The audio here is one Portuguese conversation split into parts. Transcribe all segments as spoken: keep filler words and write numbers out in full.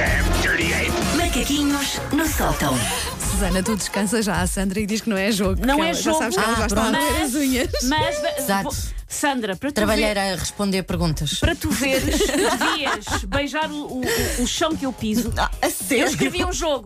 damn dirty ape! Macaquinhos no sótão. Susana, tu descansa já. A Sandra e diz que não é jogo. Não que é ela, jogo. Já sabes que ela Ah, já está a pronto. roer as unhas. Mas, Exato. vou- Sandra, para tu, Trabalheira ver, a responder perguntas. para tu veres, devias beijar o, o, o chão que eu piso. Ah, a Eu sério? escrevi um jogo.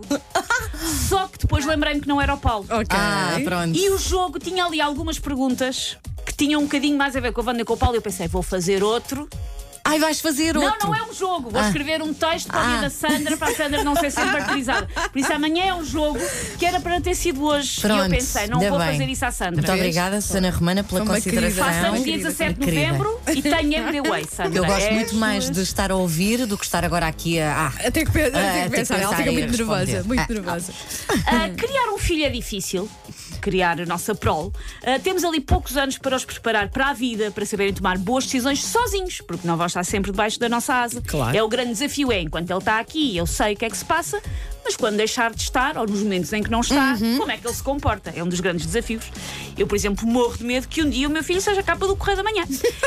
Só que depois lembrei-me que não era o Paulo. Ok. Ah, pronto. E o jogo tinha ali algumas perguntas que tinham um bocadinho mais a ver com a Wanda e com o Paulo. E eu pensei, vou fazer outro. Ai, vais fazer outro. Não, não é um jogo. Vou Ah. escrever um texto para o dia Ah. da Sandra, para a Sandra não ser sempre martirizada. Por isso amanhã é um jogo que era para ter sido hoje. Pronto, e eu pensei, não ainda vou bem. fazer isso à Sandra. Muito obrigada, Susana Romana, pela Foi uma consideração. querida. Façamos dia Querida, dezassete de querida. novembro e tenho M D Way, Sandra. Eu gosto És- muito mais de estar a ouvir do que estar agora aqui a. Ah, Até que, pe- Ah, até que tem que pensar, ela pensar fica e muito nervosa. responder. Muito Ah, nervosa. Ah, criar um filho é difícil. Criar a nossa prole. Ah, temos ali poucos anos para os preparar para a vida, para saberem tomar boas decisões sozinhos, porque não vão estar sempre debaixo da nossa asa. Claro. É o grande desafio, é enquanto ele está aqui, eu sei o que é que se passa, mas quando deixar de estar, ou nos momentos em que não está, como é que ele se comporta? É um dos grandes desafios. Eu, por exemplo, morro de medo que um dia o meu filho seja capa do Correio da Manhã.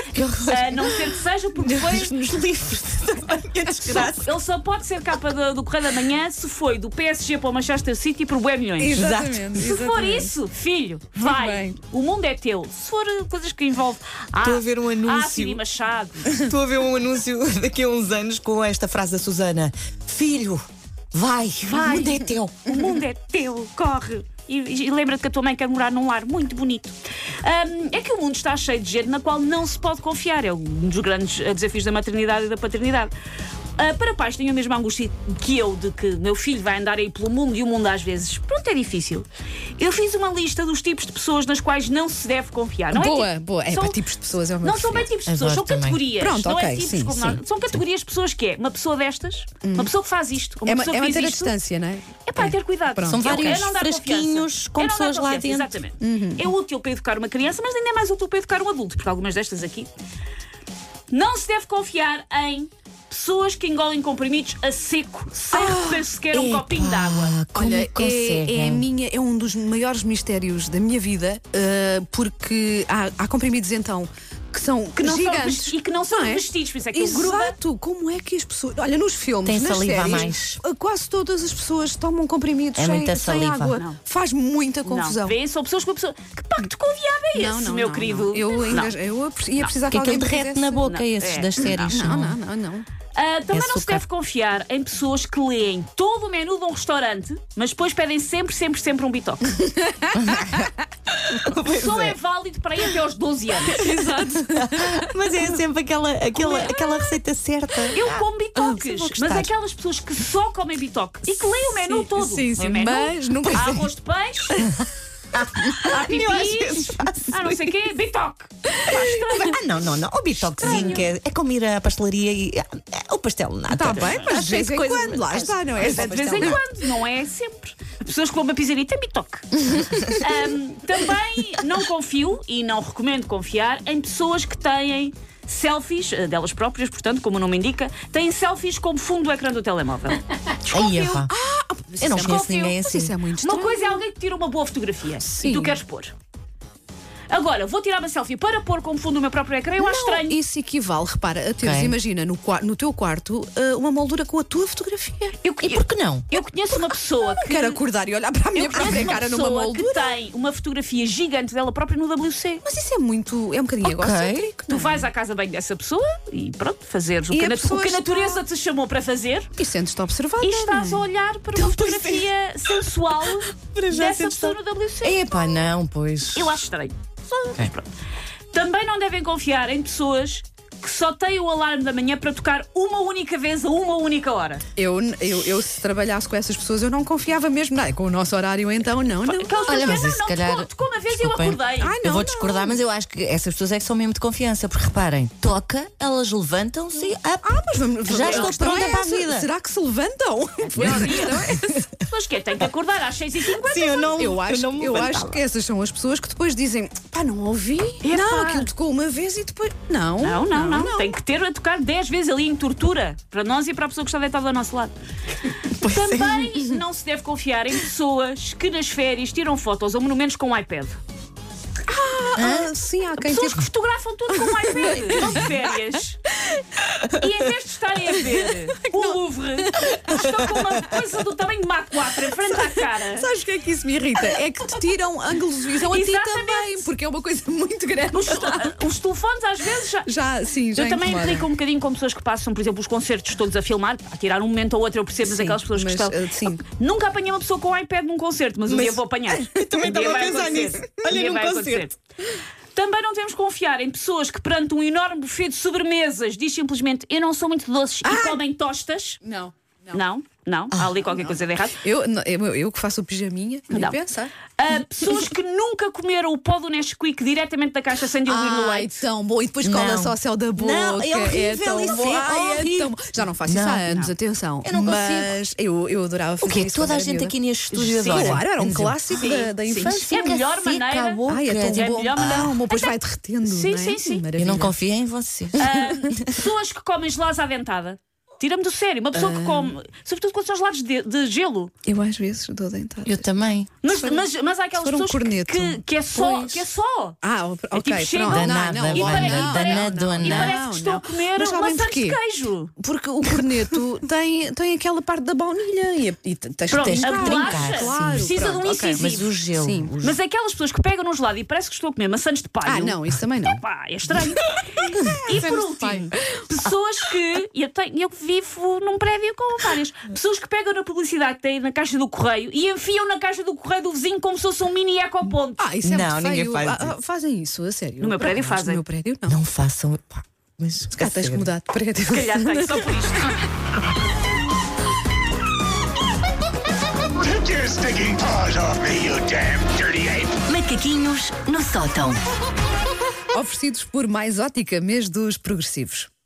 A não ser que seja, porque foi. nos livros também, a desgraça. Ele só pode ser capa do, do Correio da Manhã se foi do P S G para o Manchester City por bué milhões. Exatamente. Se for exatamente. isso, filho, vai. bem. O mundo é teu. Se for uh, coisas que envolvem. Ah, Estou a ver um anúncio. Ácido e Machado. Estou a ver um anúncio daqui a uns anos com esta frase da Susana: Filho, vai, Vai. o mundo é teu. O mundo é teu, corre. E, e lembra-te que a tua mãe quer morar num lar muito bonito. Ahm, é que o mundo está cheio de gente na qual não se pode confiar. É um dos grandes eh, desafios da maternidade e da paternidade. Ah, para pais tenho a mesma angústia que eu de que meu filho vai andar aí pelo mundo e o mundo às vezes, pronto, é difícil. Eu fiz uma lista dos tipos de pessoas nas quais não se deve confiar. Não Boa, é tipo- boa. É são- para tipos de pessoas, é o meu Não são bem preferido. tipos de pessoas, Adoro são também. categorias. Pronto, não é ok, tipos sim, como sim, nós. São categorias de pessoas que é uma pessoa destas, uma pessoa que faz isto, uma É, ma- pessoa é que manter a diz isto. distância, não é? É para ter cuidado. Pronto. São É- vários é não dar frasquinhos confiança. com É não dar pessoas lá confiança, dentro. Exatamente. É útil para educar uma criança, mas ainda é mais útil para educar um adulto, porque algumas destas aqui. Não se deve confiar em pessoas que engolem comprimidos a seco, sem receber sequer um copinho de água. Ah, como Olha, é, conseguem? é a minha, é um dos maiores mistérios da minha vida, uh, porque há, há comprimidos então que são Que não são gigantes vesti- e que não são é? vestidos, por isso é que ele gruda. Exato, como é que as pessoas. Olha, nos filmes, Tem nas saliva a séries, mais. uh, quase todas as pessoas tomam comprimidos É sem, muita sem saliva. água. Não. Faz muita confusão. Não, vê, são pessoas com a pessoa. Que pacto com o diabo é esse, Não, não, meu não, querido? não. Eu ainda Não. eu ia precisar Que que alguém aquilo me derrete fizesse- na boca, Não, esses é. das séries. Não, não, não, não. Ah, também não se Açúcar. deve confiar em pessoas que leem todo o menu de um restaurante, mas depois pedem sempre, sempre, sempre um bitoque. Só é. válido para ir até aos doze anos. Mas é sempre aquela, aquela, aquela receita certa. Eu como Ah, bitoques, vou gostar. mas aquelas pessoas que só comem bitoque e que leem o menu Sim, todo. sim, Leem sim, o menu, mas nunca- há arroz de peixe, há Eu às vezes pipis, faço há não sei o quê, bitoque. Ah, não, não, não. O bitoquezinho que é, é como ir à pastelaria e ah, é o pastel de nata. Está bem, mas de vez em Coisa- quando, lá está, não é? É de vez em quando, não é sempre. Pessoas que vão uma pizzaria têm bitoque. Ahm, também não confio e não recomendo confiar em pessoas que têm selfies, eh, delas próprias, portanto, como o nome indica, têm selfies como fundo do ecrã do telemóvel. Aí, epá. Eu não isso é conheço muito- ninguém Mas assim. isso é muito Uma estranho. coisa é alguém que tira uma boa fotografia Sim. e tu queres pôr. Agora, vou tirar uma selfie para pôr como fundo o meu próprio ecrã, eu acho Não, estranho. isso equivale, repara, a teres, Ok. imagina, no, qua- no teu quarto, uh, uma moldura com a tua fotografia. Eu, E por que não? eu conheço uma pessoa que. Quero acordar e olhar para a minha Eu conheço própria uma cara numa pessoa moldura. que tem uma fotografia gigante dela própria no W C. Mas isso é muito. É um bocadinho Ok. egocêntrico. Tu vais à casa bem dessa pessoa e pronto, fazeres o E que, a a, nat- pessoa o que a está- natureza te chamou para fazer E sentes-te observada. e estás a não é? olhar para uma fotografia sensual já dessa sentes pessoa no W C. Epá, não, pois. Eu acho estranho. Só- mas pronto. Também não devem confiar em pessoas que só têm o alarme da manhã para tocar uma única vez a uma única hora. Eu, eu, eu, se trabalhasse com essas pessoas, eu não confiava mesmo. Não, com o nosso horário, então, não, não. Aquelas Olha, pessoas mas que isso não, se não, calhar- tocou, tocou uma vez e eu Desculpem. acordei. Ai, Eu não, vou não. discordar, mas eu acho que essas pessoas é que são mesmo de confiança, porque reparem, toca, elas levantam-se e. Ah, Ah, mas vamos, Já a estou questão pronta é para a essa. vida. Será que se levantam? Mas que é, tem que acordar às seis e cinquenta. sim, eu não. Eu acho, não me eu acho levantava. que essas são as pessoas que depois dizem: pá, não ouvi. Não, aquilo tocou uma vez e depois. Não, Não, não, não, Tem que ter a tocar dez vezes ali em tortura para nós e para a pessoa que está deitada ao nosso lado. Também não se deve confiar em pessoas que nas férias tiram fotos a monumentos com iPad. Ah, sim, há quem Pessoas tire. que fotografam tudo com iPad. Não de férias. E em vez de estarem a ver o Louvre, estão com uma coisa do tamanho de Mach quatro em frente à cara. Sabes o que é que isso me irrita? É que te tiram ângulos de visão a ti Exatamente. também, porque é uma coisa muito grande. Os, os telefones às vezes já. Já, sim, já Eu também incomoda. implico um bocadinho com pessoas que passam, por exemplo, os concertos todos a filmar, a tirar um momento ou outro, eu percebo, mas Sim, aquelas pessoas mas, que estão. uh, sim. Nunca apanhei uma pessoa com iPad num concerto, mas um Mas- dia vou apanhar. Eu também estava a pensar nisso. Olha, num concerto. Também não temos que confiar em pessoas que, perante um enorme buffet de sobremesas, diz simplesmente eu não sou muito doces e comem tostas. Não, não. Não, não, há ali qualquer coisa de errado. Eu, não, eu, eu que faço o pijaminha, nem Não. pensar. Ah, pessoas que nunca comeram o pó do Nesquik diretamente da caixa sem diluir no Ai, leite. tão bom. E depois cola Não. só o céu da boca. Não, é horrível, tão isso bom. é Ai, horrível. tão bom. Já não faço isso Não, há anos, não. atenção. Eu não Mas eu, eu adorava O fazer quê? isso. Toda a quando era gente miúda. aqui neste estúdio Sim, adora. claro, era um Sim. clássico da, da Sim. infância. É a melhor Seca maneira. a boca. Ai, é tão É a bom. melhor maneira. Não, o meu depois vai derretendo. Sim, não é? sim, sim. Eu Maravilha. não confio em você. Ah, pessoas que comem gelados à dentada. Tira-me do sério. Uma pessoa que come, sobretudo quando são gelados de, de gelo. Eu às vezes dou dentada. Eu também. Mas, mas, mas há aquelas for um pessoas que, corneto. que, que é só. Pois. Que é só. Ah, ok, tipo, chega- pronto. Danada, não, não, E olha, parece- não, e parece- danadona. E parece Não, que estou não. a comer Mas sabem maçãs de porquê? queijo. Porque o corneto tem, tem aquela parte da baunilha e, e tens Pronto, que tens a que bolacha trincar, claro, precisa pronto, de um ok. incisivo. Mas o gelo. Sim. o Mas aquelas pessoas que pegam num gelado e parece que estou a comer maçãs de palho. Ah, não, isso também não. Pá, é estranho. E por último, pessoas que. Eu, tenho, eu vivo num prédio com várias. Pessoas que pegam na publicidade que têm na caixa do correio e enfiam na caixa do correio do vizinho como se fosse um mini ecoponto. Ah, isso é Não, muito ninguém feio. faz Ah, ah, isso. fazem isso, a sério. No meu prédio Mas fazem. No meu prédio não. Não façam. Pá, mas Cá tens que mudar de prédio. Se calhar tenho só por isto. Take your stinking paws off me, you damn dirty ape! Macaquinhos no sótão. Oferecidos por Mais Ótica, mês dos progressivos.